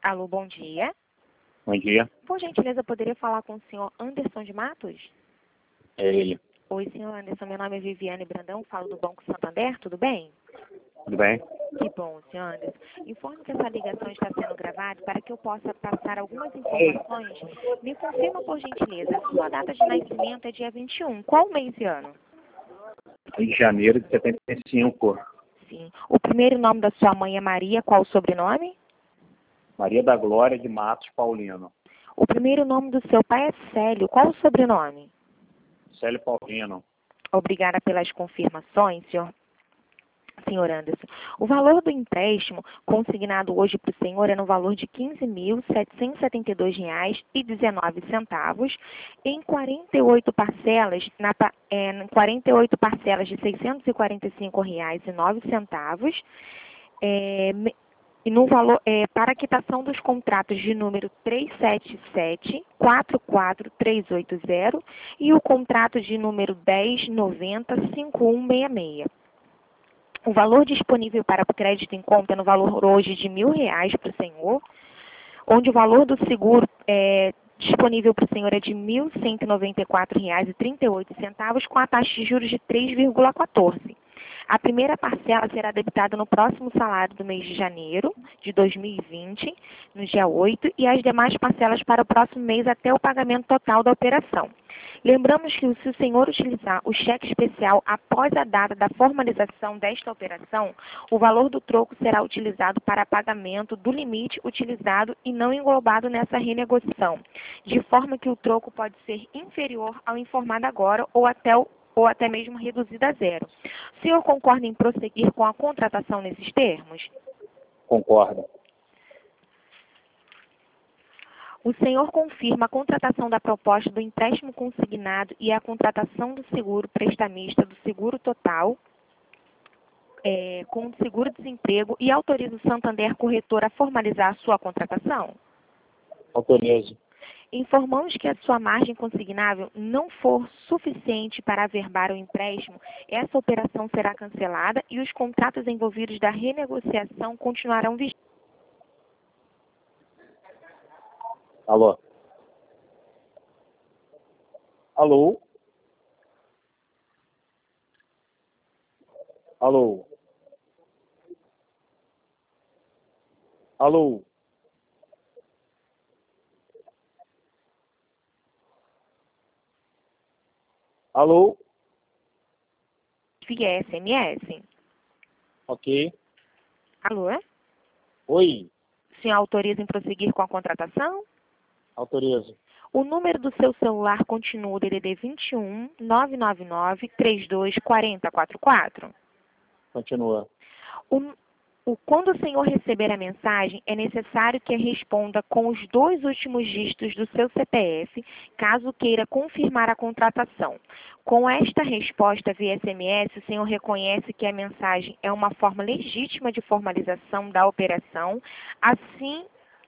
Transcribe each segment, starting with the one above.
Alô, bom dia. Bom dia, Por gentileza, poderia falar com o senhor Anderson de Matos? é ele. Oi, senhor Anderson, meu nome é Viviane Brandão, falo do Banco Santander, tudo bem? Tudo bem? Que bom, senhor Anderson. Informo que essa ligação está sendo gravada para que eu possa passar algumas informações. Me confirma, por gentileza, sua data de nascimento é dia 21. Qual mês e ano? Rio de janeiro de 75. Sim. O primeiro nome da sua mãe é Maria, qual o sobrenome? Maria da Glória de Matos Paulino. O primeiro nome do seu pai é Célio, qual o sobrenome? Célio Paulino. Obrigada pelas confirmações, senhor Anderson. O valor do empréstimo consignado hoje para o senhor é no valor de R$ 15.772,19 em 48 parcelas, em 48 parcelas de R$ 645,09, e no valor, para a quitação dos contratos de número 377-44380 e o contrato de número 1090-5166. O valor disponível para o crédito em conta é no valor hoje de R$ 1.000 para o senhor, onde o valor do seguro disponível para o senhor é de R$ 1.194,38, com a taxa de juros de 3,14. A primeira parcela será debitada no próximo salário do mês de janeiro de 2020, no dia 8, e as demais parcelas para o próximo mês até o pagamento total da operação. Lembramos que se o senhor utilizar o cheque especial após a data da formalização desta operação, o valor do troco será utilizado para pagamento do limite utilizado e não englobado nessa renegociação, de forma que o troco pode ser inferior ao informado agora ou até mesmo reduzido a zero. O senhor concorda em prosseguir com a contratação nesses termos? Concordo. O senhor confirma a contratação da proposta do empréstimo consignado e a contratação do seguro prestamista do seguro total com o seguro-desemprego e autoriza o Santander Corretor a formalizar a sua contratação? Autorizo. Informamos que a sua margem consignável não for suficiente para averbar o empréstimo, essa operação será cancelada e os contratos envolvidos da renegociação continuarão vigentes. Alô? Alô? Alô? Alô? Alô? Via SMS. Ok. Alô? Oi. O senhor autoriza em prosseguir com a contratação? Autorizo. O número do seu celular continua o DDD 21 999 32 40 44. Continua. Quando o senhor receber a mensagem, é necessário que responda com os 2 últimos dígitos do seu CPF, caso queira confirmar a contratação. Com esta resposta via SMS, o senhor reconhece que a mensagem é uma forma legítima de formalização da operação, assim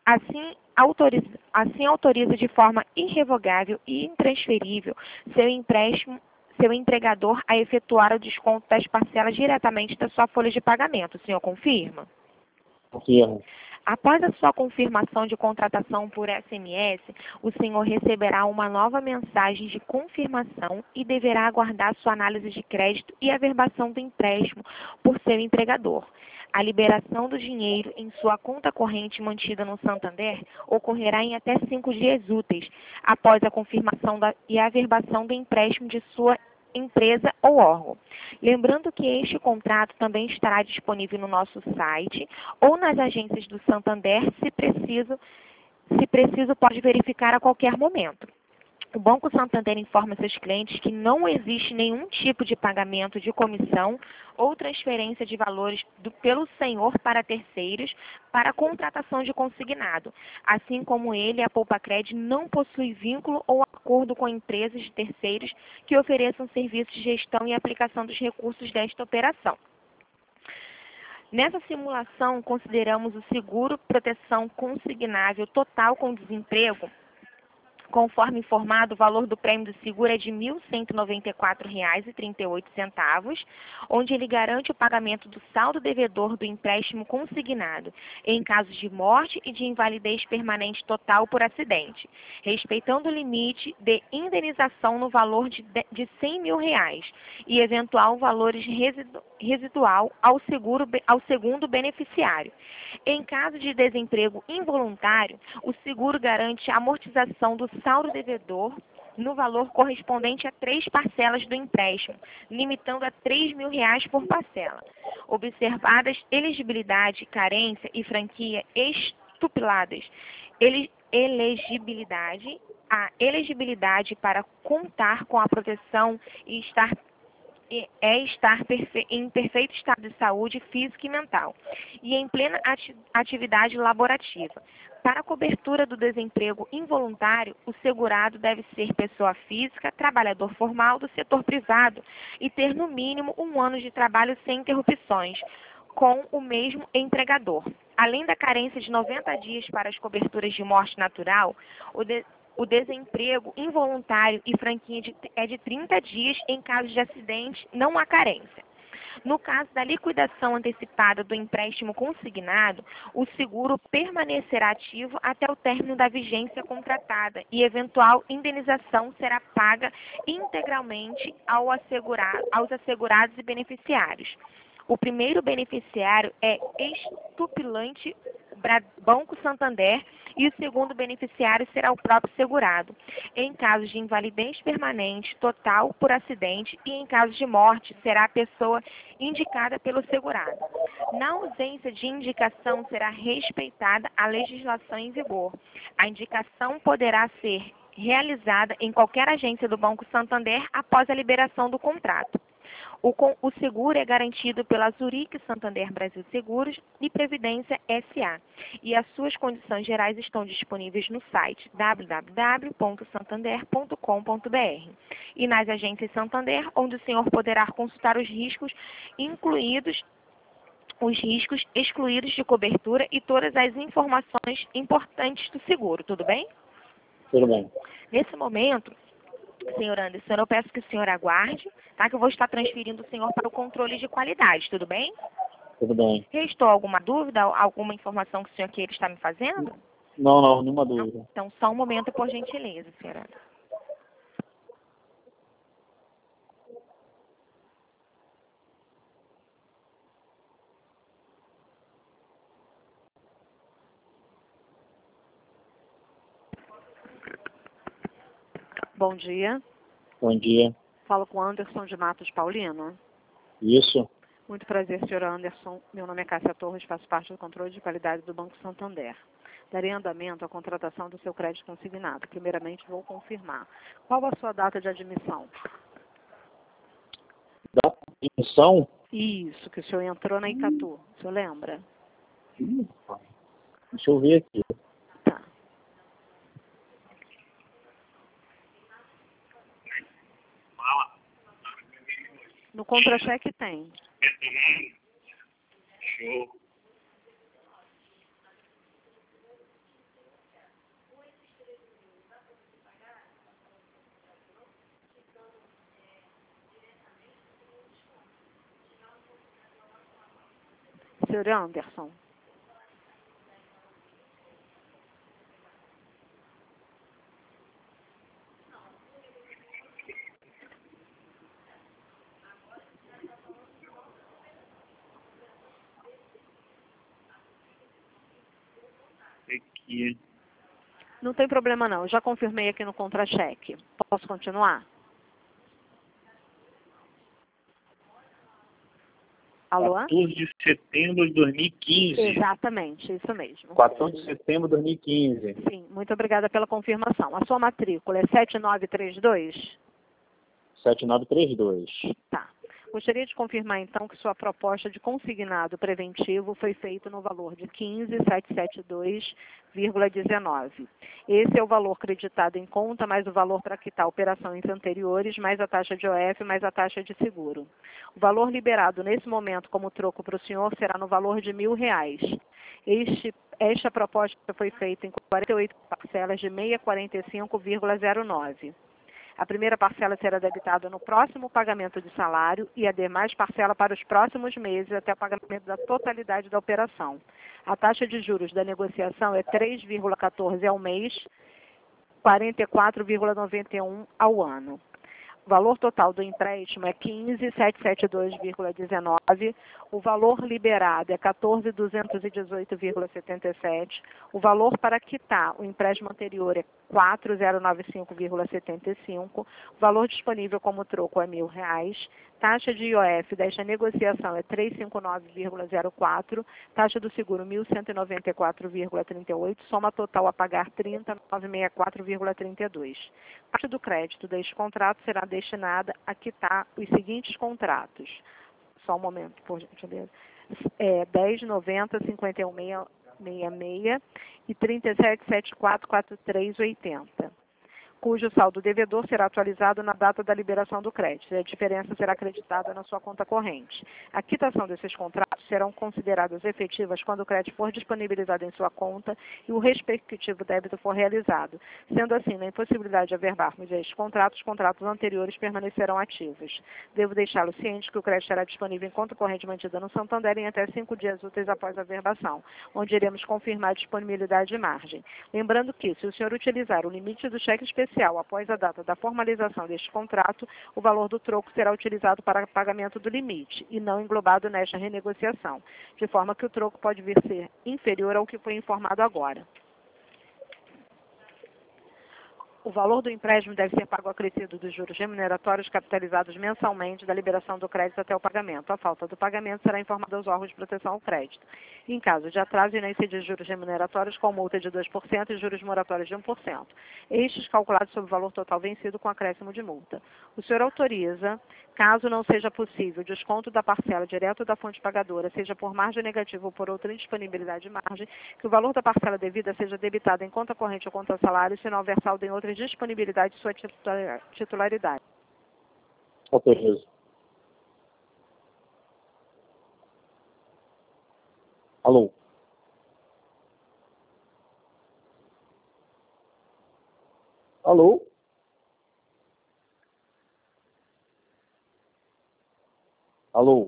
autoriza de forma irrevogável e intransferível seu empregador a efetuar o desconto das parcelas diretamente da sua folha de pagamento. O senhor confirma? Confirmo. Após a sua confirmação de contratação por SMS, o senhor receberá uma nova mensagem de confirmação e deverá aguardar sua análise de crédito e averbação do empréstimo por seu empregador. A liberação do dinheiro em sua conta corrente mantida no Santander ocorrerá em até 5 dias úteis, após a confirmação e a averbação do empréstimo de sua empresa ou órgão. Lembrando que este contrato também estará disponível no nosso site ou nas agências do Santander, se preciso pode verificar a qualquer momento. O Banco Santander informa seus clientes que não existe nenhum tipo de pagamento de comissão ou transferência de valores pelo senhor para terceiros para a contratação de consignado. Assim como ele, a Poupacred não possui vínculo ou acordo com empresas de terceiros que ofereçam serviços de gestão e aplicação dos recursos desta operação. Nessa simulação, consideramos o seguro proteção consignável total com desemprego Conforme informado, o valor do prêmio do seguro é de R$ 1.194,38, onde ele garante o pagamento do saldo devedor do empréstimo consignado, em caso de morte e de invalidez permanente total por acidente, respeitando o limite de indenização no valor de R$ 100 mil e eventual valores residual ao segundo beneficiário. Em caso de desemprego involuntário, o seguro garante a amortização do saldo devedor no valor correspondente a 3 parcelas do empréstimo, limitando a R$ 3 mil por parcela. Observadas elegibilidade, carência e franquia estupiladas. A elegibilidade para contar com a proteção e estar em perfeito estado de saúde física e mental e em plena atividade laborativa. Para a cobertura do desemprego involuntário, o segurado deve ser pessoa física, trabalhador formal do setor privado e ter no mínimo 1 ano de trabalho sem interrupções com o mesmo empregador. Além da carência de 90 dias para as coberturas de morte natural, o desemprego involuntário e franquia é de 30 dias em caso de acidente, não há carência. No caso da liquidação antecipada do empréstimo consignado, o seguro permanecerá ativo até o término da vigência contratada e eventual indenização será paga integralmente aos assegurados e beneficiários. O primeiro beneficiário é estipulante Banco Santander e o segundo beneficiário será o próprio segurado, em caso de invalidez permanente total por acidente e em caso de morte será a pessoa indicada pelo segurado. Na ausência de indicação será respeitada a legislação em vigor. A indicação poderá ser realizada em qualquer agência do Banco Santander após a liberação do contrato. O seguro é garantido pela Zurich Santander Brasil Seguros e Previdência S.A. e as suas condições gerais estão disponíveis no site www.santander.com.br e nas agências Santander, onde o senhor poderá consultar os riscos excluídos de cobertura e todas as informações importantes do seguro. Tudo bem? Tudo bem. Nesse momento, senhor Anderson, eu peço que o senhor aguarde, tá? Que eu vou estar transferindo o senhor para o controle de qualidade, tudo bem? Tudo bem. Restou alguma dúvida, alguma informação que o senhor queira estar me fazendo? Não, nenhuma dúvida. Não? Então, só um momento, por gentileza, senhor Anderson. Bom dia. Bom dia. Falo com Anderson de Matos Paulino. Isso. Muito prazer, senhor Anderson. Meu nome é Cássia Torres, faço parte do controle de qualidade do Banco Santander. Darei andamento à contratação do seu crédito consignado. Primeiramente, vou confirmar. Qual a sua data de admissão? Data de admissão? Isso, que o senhor entrou na Icatu. O senhor lembra? Deixa eu ver aqui. Tá. No contra-cheque tem. Show. Senhor Anderson. Aqui. Não tem problema não, eu já confirmei aqui no contra-cheque. Posso continuar? Alô? 14 de setembro de 2015. Exatamente, isso mesmo. 14 de setembro de 2015. Sim, muito obrigada pela confirmação. A sua matrícula é 7932? 7932. Tá. Gostaria de confirmar, então, que sua proposta de consignado preventivo foi feita no valor de 15.772,19. Esse é o valor creditado em conta, mais o valor para quitar operações anteriores, mais a taxa de OF, mais a taxa de seguro. O valor liberado nesse momento como troco para o senhor será no valor de R$ 1.000. Esta proposta foi feita em 48 parcelas de 645,09. A primeira parcela será debitada no próximo pagamento de salário e a demais parcela para os próximos meses até o pagamento da totalidade da operação. A taxa de juros da negociação é 3,14 ao mês, 44,91 ao ano. O valor total do empréstimo é 15.772,19. O valor liberado é 14.218,77. O valor para quitar o empréstimo anterior é 4.095,75. O valor disponível como troco é R$1.000. Taxa de IOF desta negociação é 359,04. Taxa do seguro 1.194,38. Soma total a pagar 30.964,32. Parte do crédito deste contrato será destinada a quitar os seguintes contratos. Só um momento, por gentileza. 1090, 5166 e 37744380. Cujo saldo devedor será atualizado na data da liberação do crédito. A diferença será acreditada na sua conta corrente. A quitação desses contratos serão consideradas efetivas quando o crédito for disponibilizado em sua conta e o respectivo débito for realizado. Sendo assim, na impossibilidade de averbarmos estes contratos, os contratos anteriores permanecerão ativos. Devo deixá-lo ciente que o crédito será disponível em conta corrente mantida no Santander em até 5 dias úteis após a averbação, onde iremos confirmar a disponibilidade de margem. Lembrando que, se o senhor utilizar o limite do cheque especial após a data da formalização deste contrato, o valor do troco será utilizado para pagamento do limite e não englobado nesta renegociação, de forma que o troco pode vir a ser inferior ao que foi informado agora. O valor do empréstimo deve ser pago acrescido dos juros remuneratórios capitalizados mensalmente da liberação do crédito até o pagamento. A falta do pagamento será informada aos órgãos de proteção ao crédito. Em caso de atraso, irão incidir juros remuneratórios com multa de 2% e juros moratórios de 1%. Estes calculados sobre o valor total vencido com acréscimo de multa. O senhor autoriza, caso não seja possível o desconto da parcela direto da fonte pagadora, seja por margem negativa ou por outra indisponibilidade de margem, que o valor da parcela devida seja debitado em conta corrente ou conta salário, se não houver saldo em outras disponibilidade de sua titularidade. Autorizo. Alô? Alô? Alô?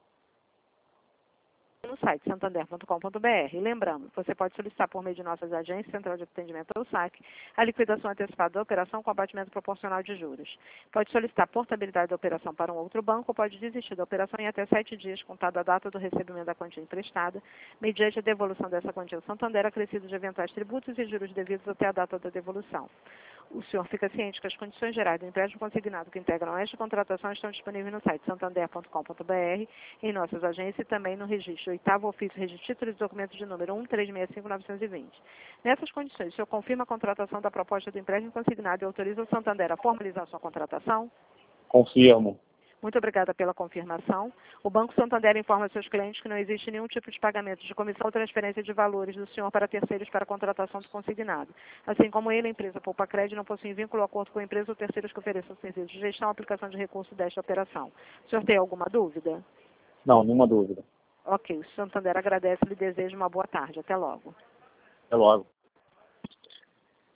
No site santander.com.br. Lembrando, você pode solicitar por meio de nossas agências, Central de Atendimento ou SAC, a liquidação antecipada da operação com abatimento proporcional de juros. Pode solicitar portabilidade da operação para um outro banco ou pode desistir da operação em até 7 dias, contada a data do recebimento da quantia emprestada, mediante a devolução dessa quantia ao Santander, acrescido de eventuais tributos e juros devidos até a data da devolução. O senhor fica ciente que as condições gerais do empréstimo consignado que integram esta contratação estão disponíveis no site santander.com.br, em nossas agências e também no registro 8º ofício registro títulos e documentos de número 1365920. Nessas condições, o senhor confirma a contratação da proposta do empréstimo consignado e autoriza o Santander a formalizar sua contratação? Confirmo. Muito obrigada pela confirmação. O Banco Santander informa seus clientes que não existe nenhum tipo de pagamento de comissão ou transferência de valores do senhor para terceiros para a contratação do consignado. Assim como ele, a empresa Poupa Crédito, não possui vínculo ou acordo com a empresa ou terceiros que ofereçam serviços de gestão ou aplicação de recurso desta operação. O senhor tem alguma dúvida? Não, nenhuma dúvida. Ok, o Santander agradece e lhe deseja uma boa tarde. Até logo. Até logo.